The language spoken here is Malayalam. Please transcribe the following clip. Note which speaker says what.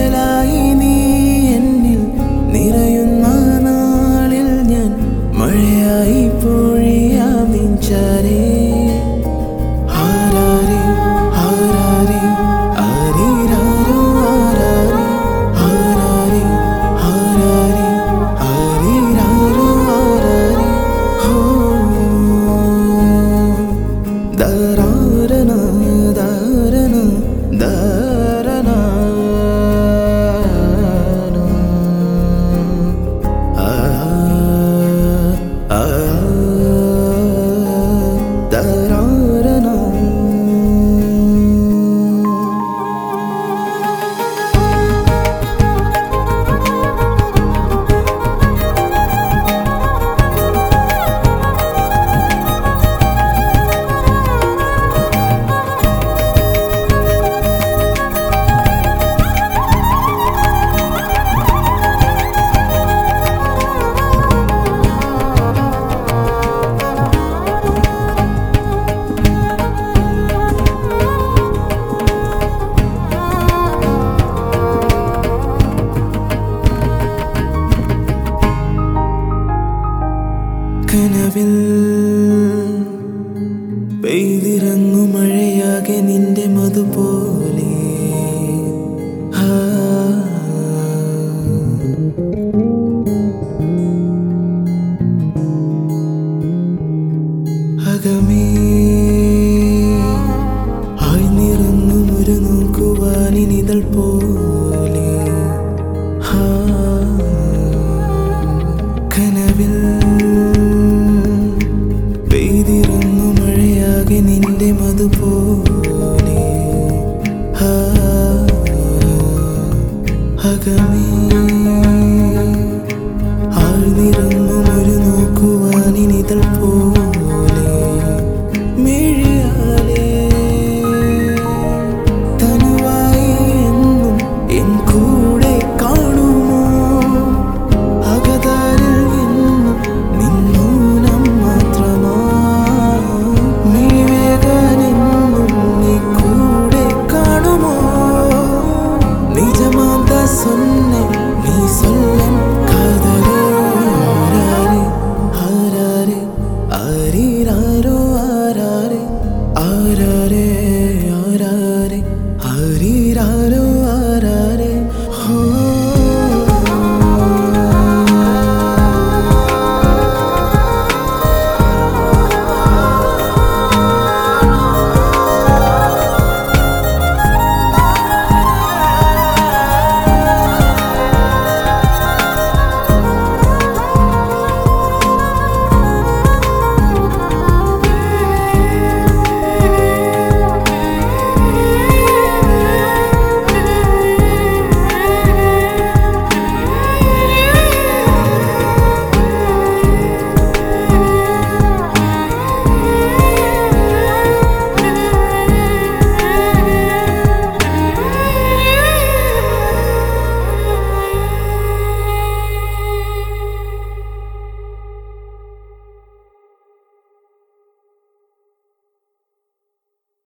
Speaker 1: നിഴലായി നീ എന്നിൽ നിറയുന്ന നാളിൽ ഞാൻ മഴയായി പൊഴിയാം നിൻചാരേ ആരാരേ ആരാരേ ആരീരാരോ ആരാരേ ആരാരേ ആരാരേ ആരീരാരോ ആരാരേ ഹോ ദാരാരന ദാരന ദാരന ആ ആ ദാരാരന കനവിൽ പെയ്തിറങ്ങു മഴയാകെ നിന്റെ മധുപോലെ അകമേ ആഴ്ന്നിറങ്ങും ഒരു നോക്കുവാനിതൾ പോലെ കനവിൽ പെയ്തിറങ്ങു മഴയാകെ നിന്റെ മധുപോലെ അകമേ ആഴ്ന്നിറങ്ങും ഒരു നോക്കുവാനിതൾ പോലെ മിഴിയാലേ തനുവായി എന്നും എൻ കൂടെ കാണുമോ അകതാരിൽ എന്നും നിന്നൂനം മാത്രമാ മിഴിവേകാനെന്നും നീ കൂടെ കാണുമോ നിജമാന്ത സൊന്നെ നീ സൊല്ലൻ കാതൽ